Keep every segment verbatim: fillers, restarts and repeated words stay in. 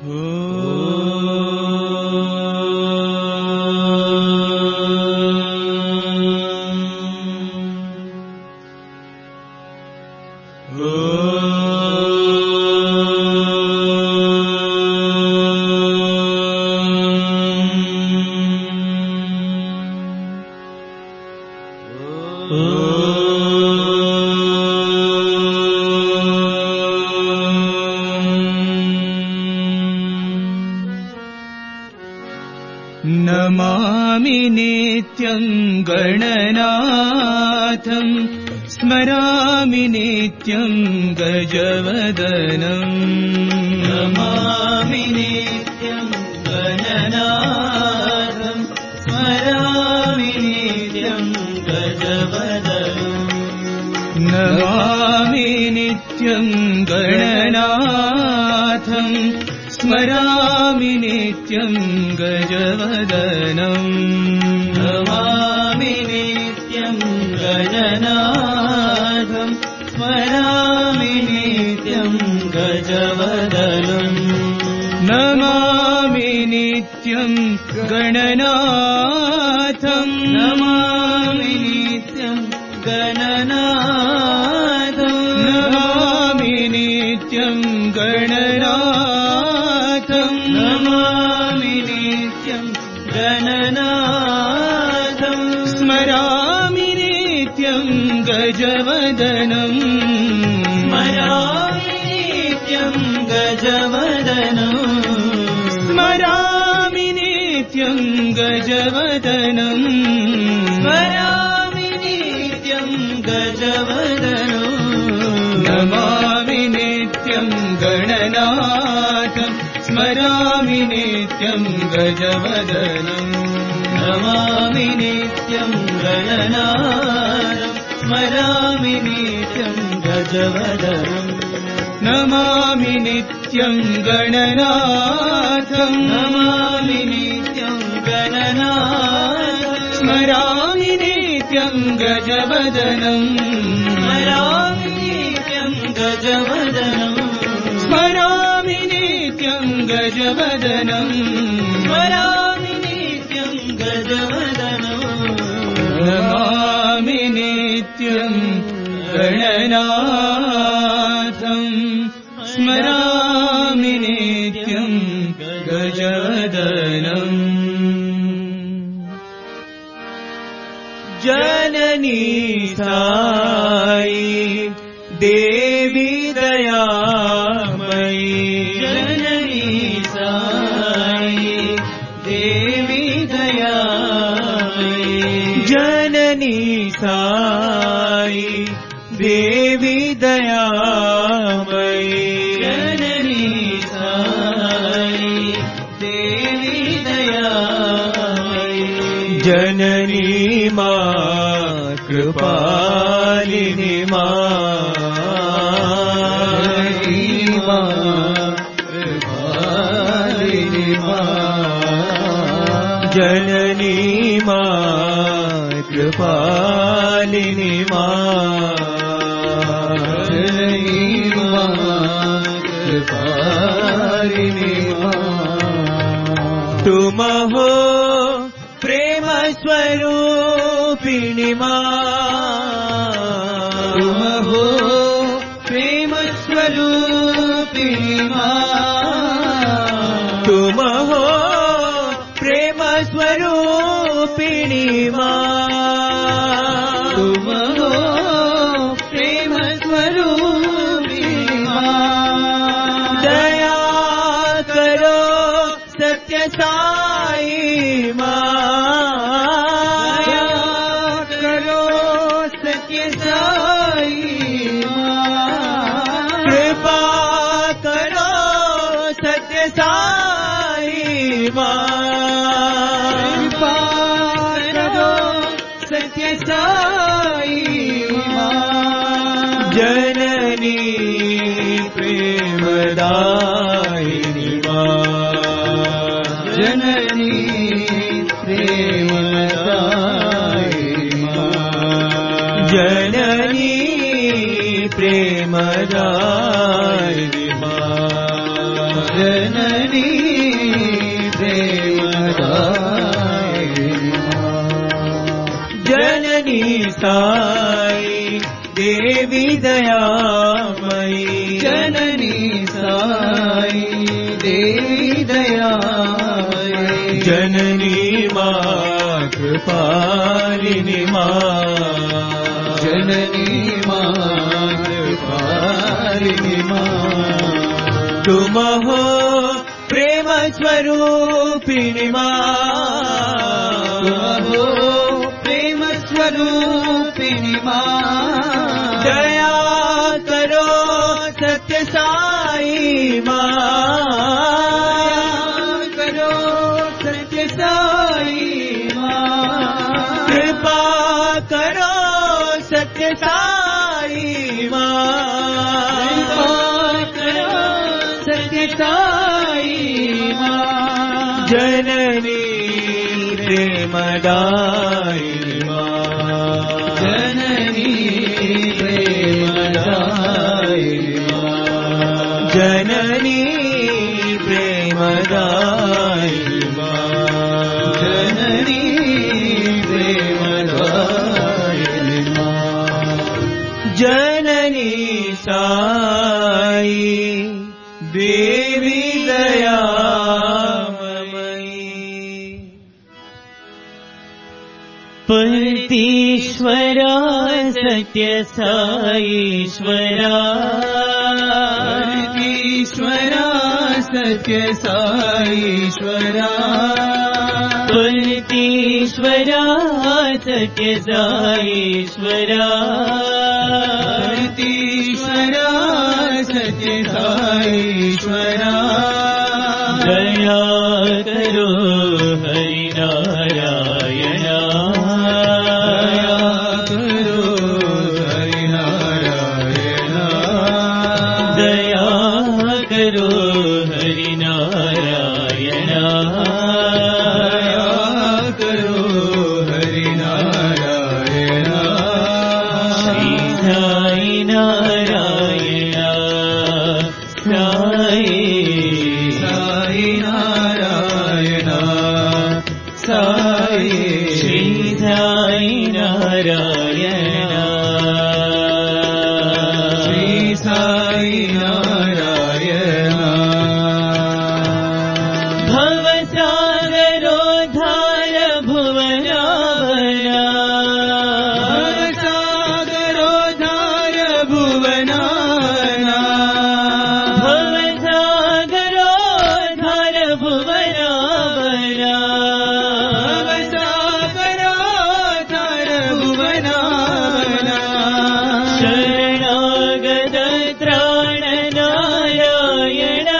नमामि नित्यं गणनाथं स्मरामि नित्यं गजवदनं नमामि नित्यं गणनाथं स्मरामि नित्यं गजवदनं नमामि नित्यं गणनाथं स्मरामि नित्यं गजवदनं नमामि नित्यं गणनाथं स्मरामि नित्यं गजवदनं नमामि नित्यं गणनाथं नमामि नित्यं गणनाथं नमामि नित्यं गणनाथं नमामि नित्यं गणनाथं स्मरामि नित्यं गजवदनं स्मरामि नित्यं गजवदनं स्मरामि नित्यं गजवदनं स्मरामि नित्यं गजवदनं नमामि नित्यं गणनाथं स्मरामि नित्यं गजवदनं नमामि नित्यं गणनाथं स्मरामि नित्यं गजवदनं नमामि नित्यं गणनाथं नमामि नित्यं गणनाथं स्मरामि नित्यं गजवदनं स्मरामि नित्यं गजवदनं स्मरामि नित्यं गजवदनं स्मरामि नित्यं गजवदनं नमामि नित्यं गणनाथं स्मरामि नित्यं गजवदनं जननी साई देवी दयामयी जननी साई देवी दयामयी जननी साई देवी दयामयी जननी साई देवी दयामयी जननी मां कृपालिनी मां जननी मां कृपालिनी मां जननी मां कृपालिनी मां तुम हो प्रेम स्वरूपिणी मां तुम हो प्रेम स्वरूपिणी मां तुम हो प्रेम स्वरूपिणी मां तुम हो प्रेम स्वरूपिणी मां दया करो सत्य साई मां दया करो सत्य साई मां कृपा करो सत्य साई मां कृपा करो सत्य साई मां जननी प्रेमदायिनी मां जननी प्रेमदायिनी मां जननी प्रेमदायिनी मां जननी साई देवी दयामयी जननी साई देवी दयामयी जननी मां कृपालिनी मां जननी मां कृपालिनी मां तुम हो प्रेम स्वरूपिणी मां तुम हो प्रेम स्वरूपिणी मां दया करो सत्य साई मां करो सत्य साई मां कृपा करो सत्य साई मां कृपा करो सत्य साई मां जननी प्रेमदायिनी मां जननी प्रेमदायिनी मां जननी प्रेमदायिनी मां जननी प्रेमदायिनी मां जननी साई देवी दयामयी परतीश्वरा सत्य साईश्वरा परतीश्वरा सत्य साईश्वरा परतीश्वरा सत्य साईश्वरा परतीश्वरा सत्य साईश्वरा दया करो हरि नारायणा दया करो हरि नारायणा दया करो हरि नारायणा दया करो हरि नारायणा श्री साई नारायणा साई साई नारायणा साई श्री साई नारायणा श्री साई नारायणा भवसागरोद्धार भुवनावना भवसागरोद्धार भुवनावना भवसागरोद्धार भुवनावना भवसागरोद्धार भुवनावना शरणागत त्राण नारायणा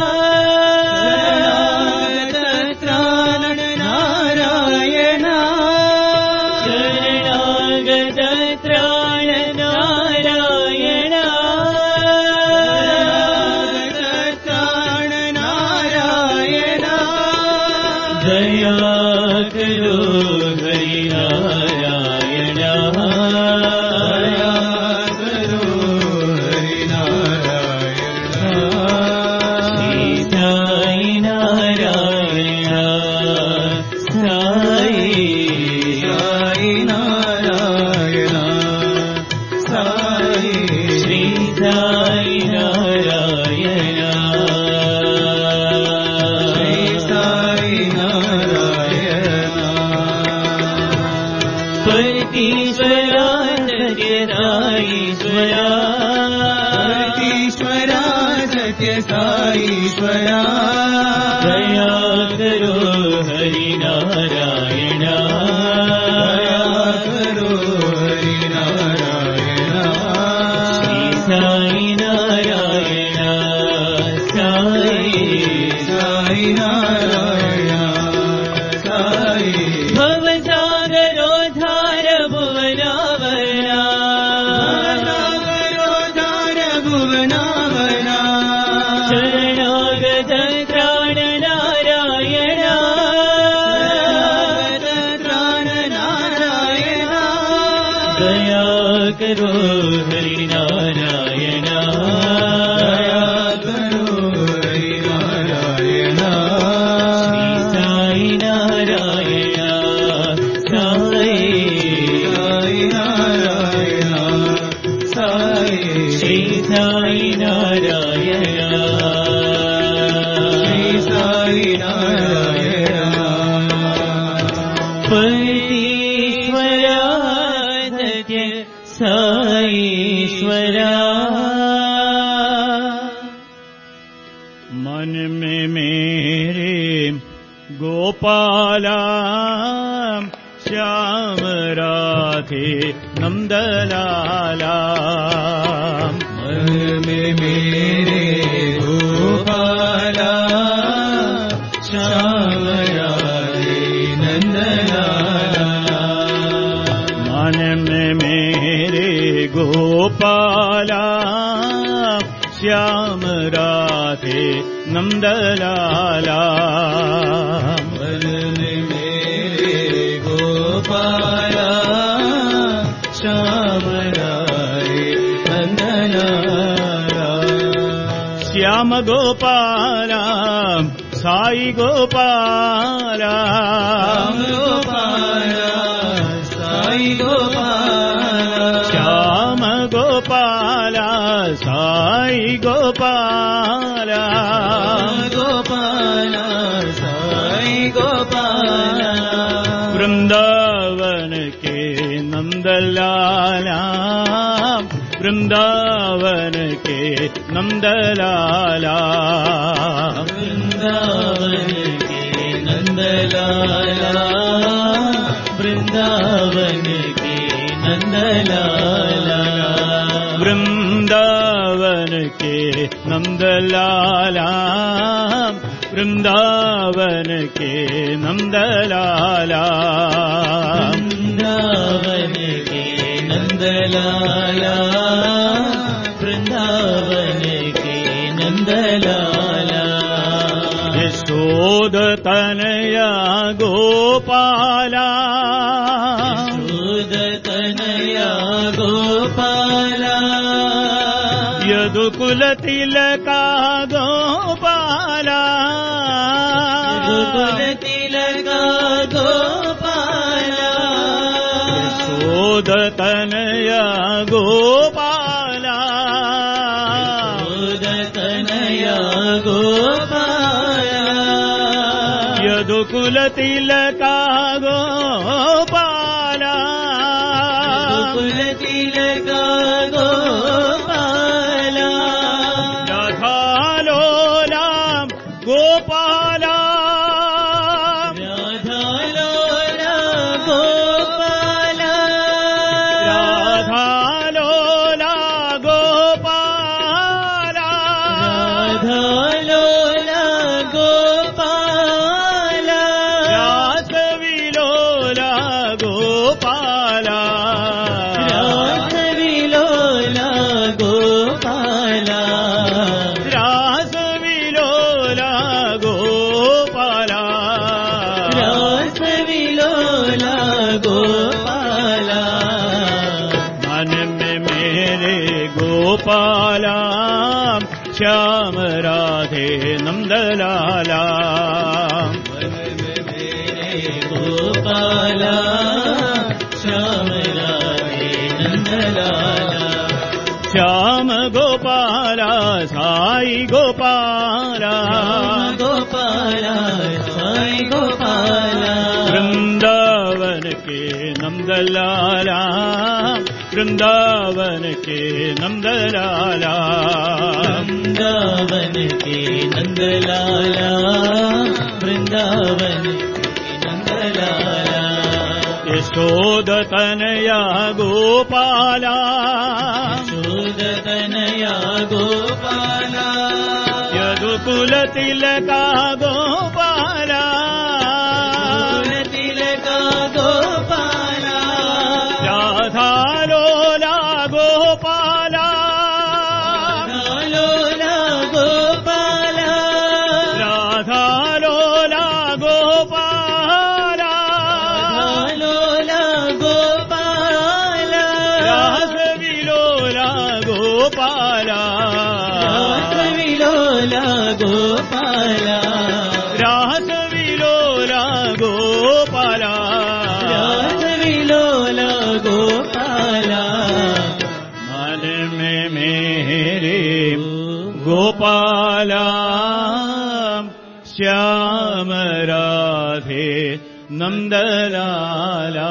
शरणागत त्राण नारायणा शरणागत त्राण नारायणा शरणागत त्राण नारायणा दया करो हरि नारायणा दया करो हरि नारायणा श्री साई नारायणा साई साई नारायणा साई श्री साई नारायणा श्री साई नारायणा परतीश्वरा सत्य साईश्वरा परतीश्वरा सत्य साईश्वरा दया करो हरि नारायणा दया करो हरि नारायणा श्री साई नारायणा साई साई नारायणा साई भवसागरोद्धार भुवनावना भवसागरोद्धार भुवनावना शरणागत त्राण नारायणा शरणागत त्राण नारायणा दया करो हरि नारायणा दया करो हरि नारायणा श्री साई नारायणा साई साई नारायणा సాయి నారాయణ శ్రీ సాయి నారాయణ పతీశ్వరా సత్య సాईश्वरा मन में मेरे गोपाला श्याम राधे नंदलाला मन में मेरे गोपाला श्याम राधे नंदलाला मन में मेरे गोपाला श्याम राधे नंदलाला मन में मेरे गोपाला श्याम राधे नंदलाला श्याम गोपाला साई गोपाला श्याम गोपाला साई गोपाला श्याम गोपाला साई गोपाला गोपाला साई गोपाला वृंदावन के नंदलाला वृंदावन के नंदलाला वृंदावन के नंदलाला वृंदावन के नंदलाला वृंदावन के नंदलाला वृंदावन के नंदलाला वृंदावन के नंदलाला वृंदावन के नंदलाला यशोद तनया गोपाला यशोद तनया गोपाला यदुकुल तिलका गोपाला यदुकुल तिलका गोपाला यशोद तनया गोपाला यशोद तनया गोपाला यदुकुल तिलका गोपाला यदुकुल तिलका गोपाला राधालोला गोपाला राधालोला गोपाला राधालोला गोपाला राधालोला गोपाला रासविलोला गोपाला रासविलोला गोपाला रासविलोला गोपाला रासविलोला गोपाला मन में मेरे गोपाला श्याम राधे नंदलाला मन में मेरे गोपाला श्याम राधे नंदलाला श्याम गोपाला साई गोपाला गोपाला साई गोपाला वृंदावन के नंदलाला वृंदावन के नंदलाला वृंदावन के नंदलाला वृंदावन के नंदलाला यशोद तनया गोपाला यशोद तनया गोपाला यदुकुल तिलका गोपाला यदुकुल तिलका गोपाला राधालोला गोपाला राधालोला गोपाला राधालोला गोपाला राधालोला गोपाला रासविलोला गोपाला रासविलोला गोपाला रासविलोला गोपाला रासविलोला गोपाला मन में मेरे गोपाला श्याम राधे नंदलाला।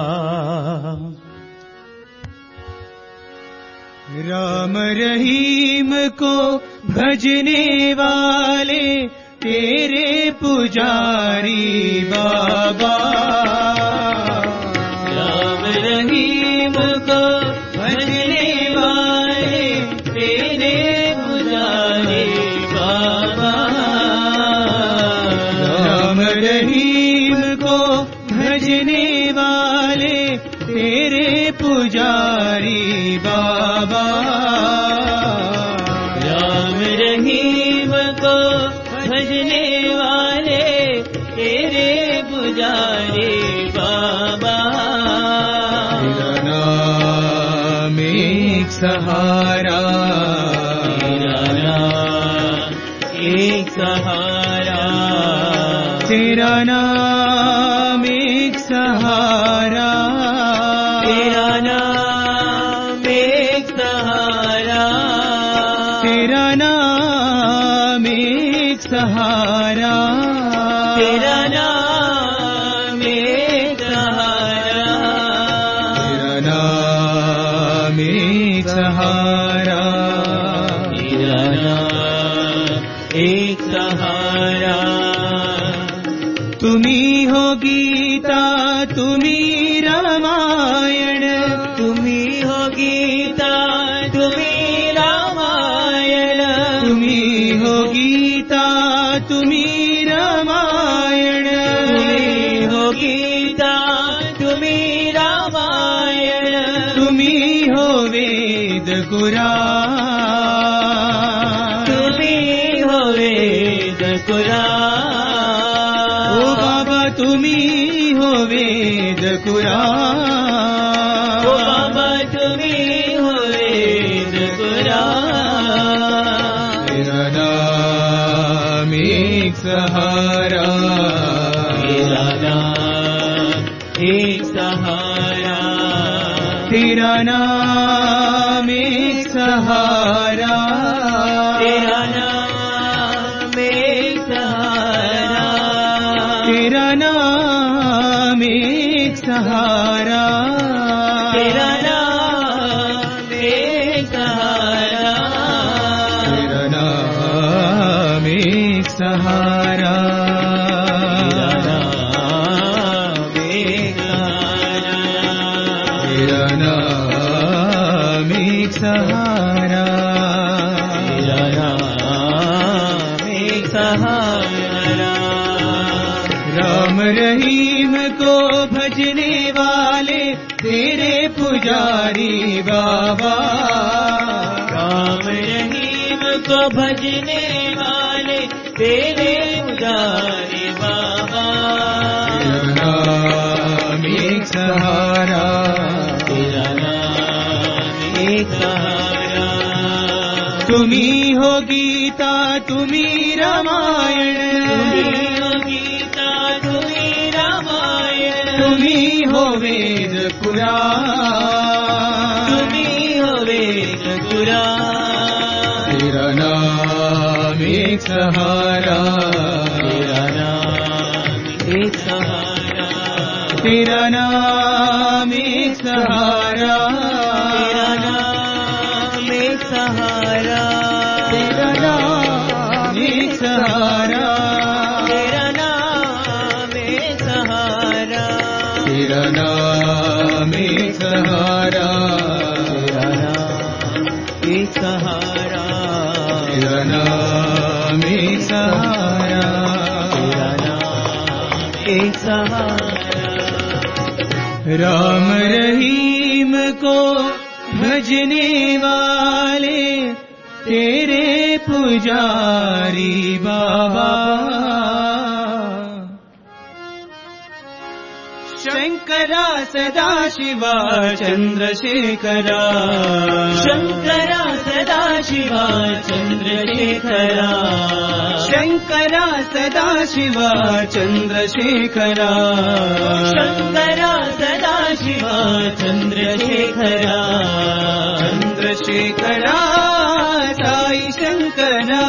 राम रहीम को भजने वाले तेरे पुजारी बाबा। राम रहीम को भजने वाले तेरे पुजारी बाबा। राम रहीम को भजने वाले तेरे पुजारी बाबा। राम रहीम को भजने वाले तेरे पुजारी बाबा। तेरा नाम एक सहारा, तेरा नाम एक सहारा, तेरा नाम एक सहारा, तेरा नाम एक सहारा, तेरा नाम एक सहारा, तेरा नाम एक सहारा, तेरा नाम एक सहारा, तेरा नाम एक सहारा। तुम्ही हो गीता, तुम्ही रामायण, तुम्ही हो गीता, तुम्ही रामायण, तुम्ही हो गीता, तुम्ही रामायण, तुम्ही हो गीता, तुम्ही रामायण, तुम्ही हो वेद कुरान, तुम्ही हो वेद कुरान। ओ बाबा तुम्ही हो वेद कुरान, ओ बाबा तुम्ही हो वेद कुरान। तेरा नाम एक सहारा, तेरा नाम एक सहारा, तेरा नाम एक सहारा, तेरा नाम एक सहारा, तेरा नाम एक सहारा, तेरा नाम एक सहारा, तेरा नाम एक सहारा, तेरा नाम एक सहारा, तेरा नाम एक सहारा, तेरा नाम एक सहारा। राम रहीम को भजने वाले तेरे पुजारी बाबा। राम रहीम को भजने वाले तेरे पुजारी बाबा। तेरा नाम एक सहारा, तेरा नाम एक सहारा। तुम्ही हो गीता, तुम्ही रामायण, तुम्ही हो गीता, तुम्ही रामायण, तुम्ही हो वेद कुरान, तुम्ही हो वेद कुरान। तेरा नाम एक सहारा, तेरा नाम एक सहारा, तेरा नाम एक सहारा, तेरा नाम एक सहारा, तेरा नाम एक सहारा, तेरा नाम एक सहारा, तेरा नाम एक सहारा, तेरा नाम एक सहारा, तेरा नाम एक सहारा, तेरा नाम एक सहारा। राम रहीम को भजने वाले तेरे पुजारी बाबा। शंकरा सदा शिवा चंद्रशेखरा, शंकरा सदा शिवा चंद्रशेखरा, शंकरा सदा शिवा चंद्रशेखरा, शंकरा सदा शिवा चंद्रशेखरा, चंद्रशेखरा శంకరా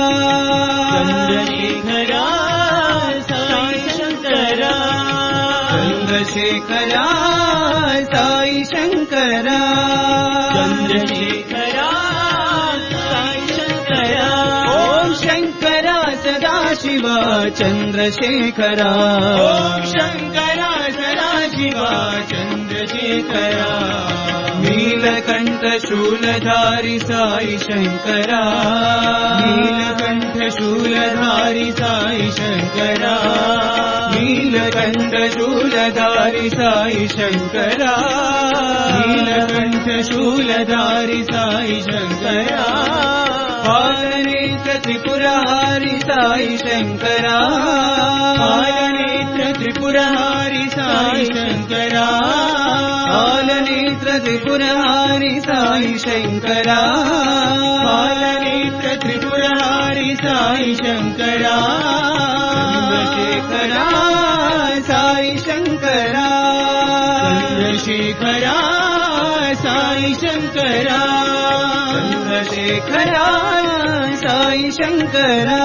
చంద్రశేఖరా సాయి శంకరా చంద్రశేఖరా సాయి శంకరా చంద్రశేఖరా సాయి శంకరా ఓం శంకర సదాశివ చంద్రశేఖరా ఓం శంకర సదాశివ చంద్రశేఖరా నీలకంఠ శూలధారి సాయి శంకరా నీలకంఠ శూలధారి సాయి శంకరా నీలకంఠ శూలధారి సాయి శంకరా నీలకంఠ శూలధారి సాయి శంకరా పాలనేత్ర త్రిపురహారి సాయి శంకరా పాలనేత్ర త్రిపురహారి సాయి శంకరా పాలనేత్ర త్రిపురహారి సాయి శంకరా పాలనేత్ర త్రిపురహారి సాయి శంకరా చంద్రశేఖరా సాయి శంకరా చంద్రశేఖరా సాయి శంకరా చంద్రశేఖరా సాయి శంకరా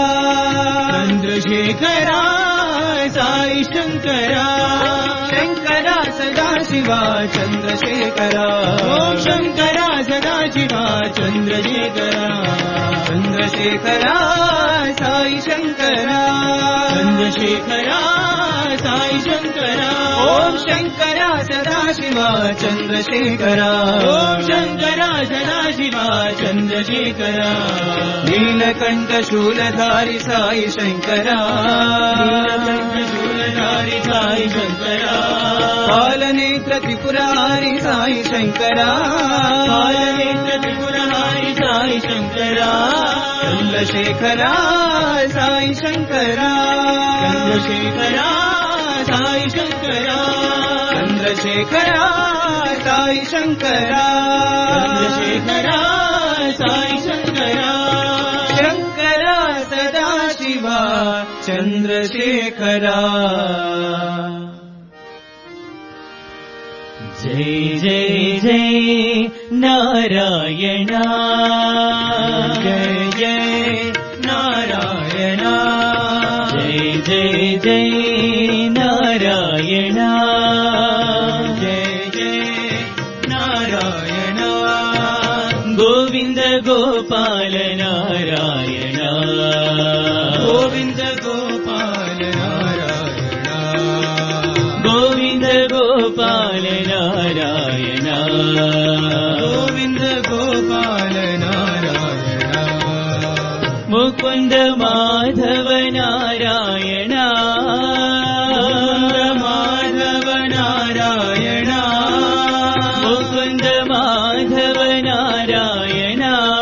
చంద్రశేఖరా సాయి శంకరా శంకర సదాశివ చంద్రశేఖరా ఓం శంకర సదాశివ చంద్రశేఖరా చంద్రశేఖరా సాయి శంకరా చంద్రశేఖరా సాయి శంకరా ఓం శంకర సదాశివ చంద్రశేఖరా ఓం శంకర సదాశివ చంద్రశేఖరా నీలకంఠ శూలధారి సాయి శంకరా నీలకంఠ శూలధారి సాయి శంకరా పాలనేత్ర త్రిపురహారి సాయి శంకరా పాలనేత్ర త్రిపురహారి సాయి శంకరా చంద్రశేఖరా సాయి శంకరా చంద్రశేఖరా సాయి శంకరా చంద్రశేఖరా సాయి శంకరా చంద్రశేఖరా సాయి శంకరా శంకర సదాశివ చంద్రశేఖరా జై జై జై నారాయణ జయ జయ నారాయణ జై జై జై నారాయణ జయ జయ నారాయణ గోవింద గోపాల నారాయణ గోవింద గోపాల నారాయణ గోవింద గోపాల నారాయణ గోవింద గోపాల నారాయణ ముకుంద మాధవ నారాయణ మాధవ నారాయణ ముకుంద మాధవ నారాయణ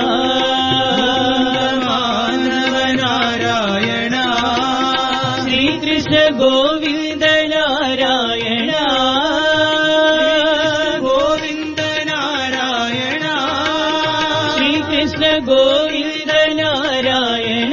మాధవ నారాయణ శ్రీకృష్ణ గోవింద నారాయణ గోవింద నారాయణ శ్రీకృష్ణ గోవింద నారాయణ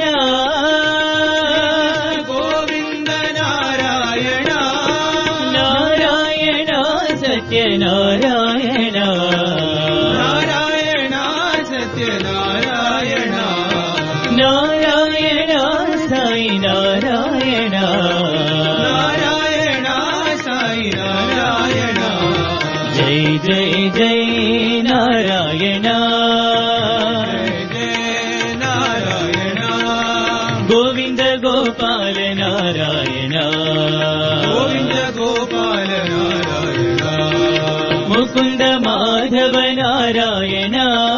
గోవింద నారాయణ నారాయణ సత్యనారాయణ నారాయణ సత్యనారాయణ నారాయణ సాయి నారాయణ నారాయణ సాయి నారాయణ జై జై జై నారాయణ జయ జయ నారాయణ గోవింద గోపాల నారాయణ గోవింద గోపాల నారాయణ ముకుంద మాధవ నారాయణ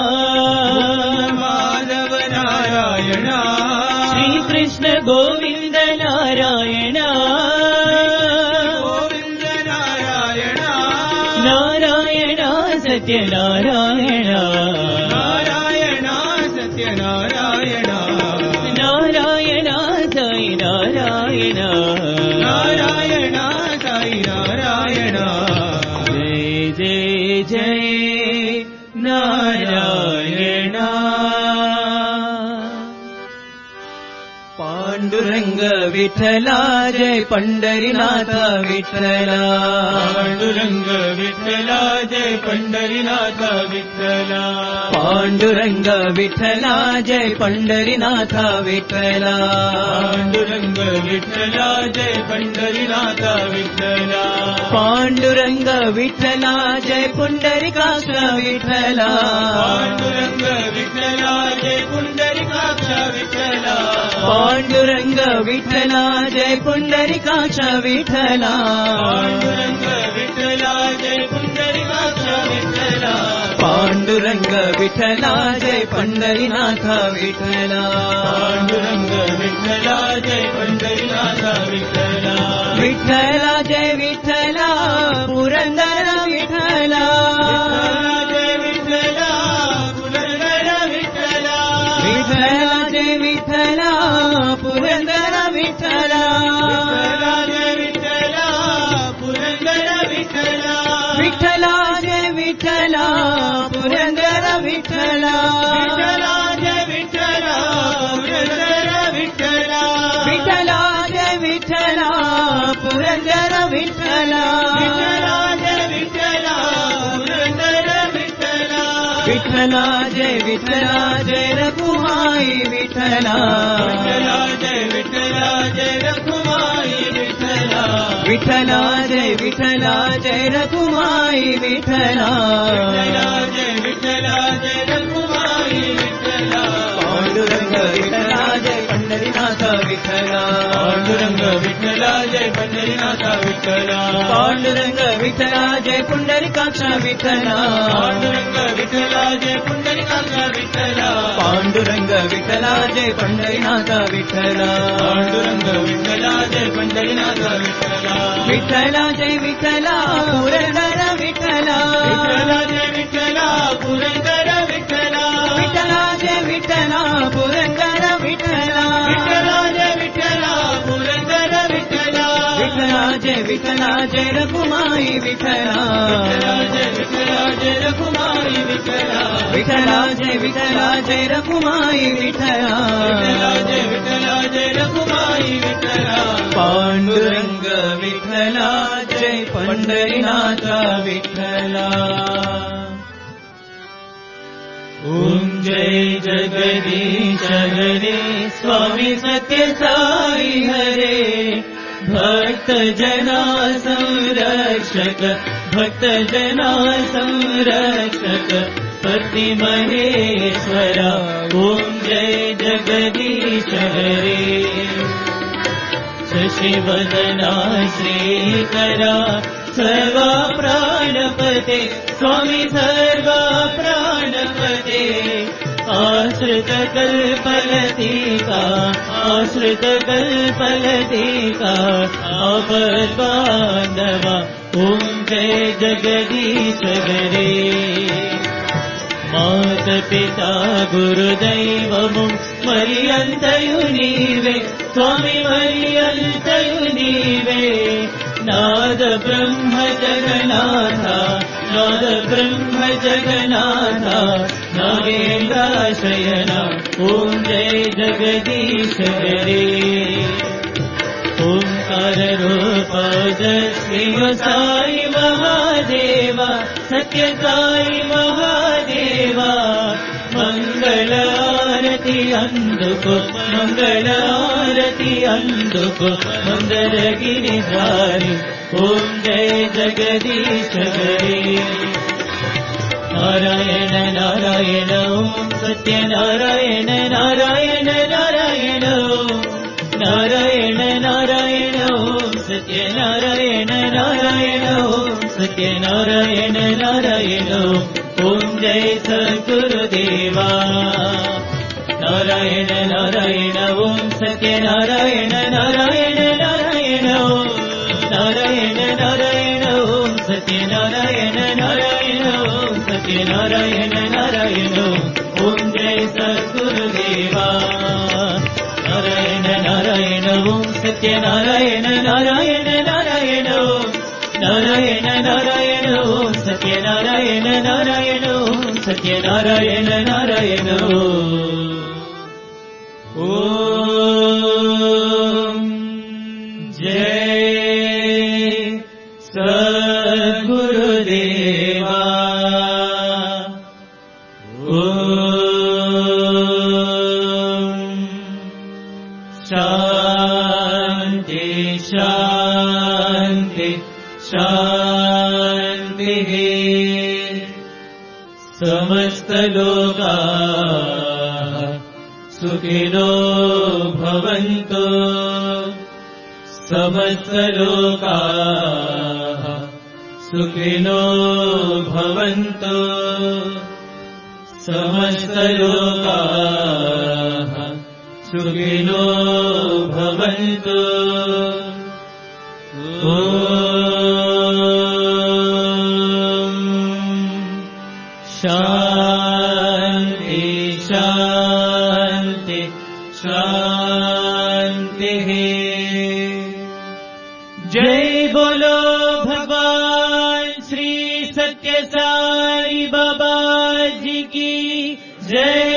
మాధవ నారాయణ శ్రీకృష్ణ గోవింద నారాయణ గోవింద నారాయణ నారాయణ సత్యనారాయణ నారాయణ సత్యనారాయణ నారాయణ సాయి నారాయణ నారాయణ సాయి నారాయణ జై జై జై నారాయణ पांडुरंग विठला जय पंढरीनाथ विठला पांडुरंग विठला जय पंढरीनाथ विठला पांडुरंग विठला जय पंढरीनाथ विठला पांडुरंग विठला जय पंढरीनाथ विठला पांडुरंग विठला जय पुंडरीकाक्ष विठला पांडुरंग विठला जय पुंडरीकाक्ष विठला पांडुरंग विठला जय पुंडरीकाक्ष विठला पांडुरंग विठला जय पुंडरीकाक्ष विठला पांडुरंग विठला जय पंढरीनाथ विठला पांडुरंग विठला जय पंढरीनाथ विठला विठला जय विठला पुरंदर विठला जय विठला पुरंदर विठला विठला जय विठला पुरंदर विठला जय विठला पुरंदर विठला विठला जय विठला पुरंदर विठला विठला जय विठला पुरंदर विठला विठला जय विठला पुरंदर विठला विठला जय विठला पुरंदर विठला विठला जय विठला जय रघुमाई विठला विठला जय विठला जय रघुमाई विठला विठला जय विठला जय रघुमाई विठला विठला जय विठला जय रघुमाई विठला पांडुरंग विठला जय पंढरीनाथ विठला पांडुरंग विठला जय पंढरीनाथ विठला पांडुरंग विठला जय पुंडरीकाक्ष विठला पांडुरंग विठला जय पुंडरीकाक्ष विठला पांडुरंग विठला जय पंढरीनाथ विठला पांडुरंग विठला जय पंढरीनाथ विठला विठला जय विठला पुरंदर विठला विठला जय विठला पुरंदर विठला विठला जय विठला पुरंदर विठला विठला जय विठला पुरंदर विठला विठला जय विठला जय रघुमाई विठला विठला जय विठला जय रघुमाई विठला विठला जय विठला जय रघुमाई विठला विठला जय विठला जय रघुमाई विठला पांडुरंग विठला जय पंढरीनाथ विठला ओम जय जगदीश हरे स्वामी सत्य साई हरे भक्त जना संरक्षक भक्त जना संरक्षक पति महेश्वरा ओम जय जगदीश हरे शशिवदना श्रीकरा सर्वा प्राणपते स्वामी सर्वा प्राणपते आश्रित कल्पलतिका आश्रित कल्पलतिका आपद्बान्धवा ओम जय जगदीश हरे मात पिता गुरुदैवमु मरियन्तयु नीवे स्वामी मरियन्तयु नीवे नाद ब्रह्म जगन्नाथा नाद ब्रह्म जगन्नाथा नागेन्द्राशयना ओम जय जगदीश हरे ओंकार रूप श्री साई महादेवा सत्य साई महादेवा मंगल आरती अंदुको मंगल आरती अंदुको मंदर गिरिधारी ओम जय जगदीश हरे नारायण नारायण ओम सत्य नारायण नारायण नारायण ओम नारायण नारायण ओम सत्य नारायण नारायण ओम सत्य नारायण नारायण ओम जय सद्गुरुदेवा नारायण नारायण ओम सत्य नारायण नारायण नारायण ओम नारायण नारायण ओम सत्य नारायण नारायण ओम सत्य नारायण नारायण ओम जय सद्गुरुदेवा नारायण नारायण ओम सत्य नारायण नारायण नारायण ओम नारायण नारायण ओम सत्य नारायण नारायण ओम सत्य नारायण नारायण ओम शान्ति शान्ति शान्तिः समस्तलोकाः सुखिनो भवन्तु समस्तलोकाः सुखिनो भवन्तु समस्तलोकाः सुखिनो भवन्तु ॐ शान्ति शान्ति शान्तिः जय बोलो भगवान श्री सत्य साई बाबा जी की जय।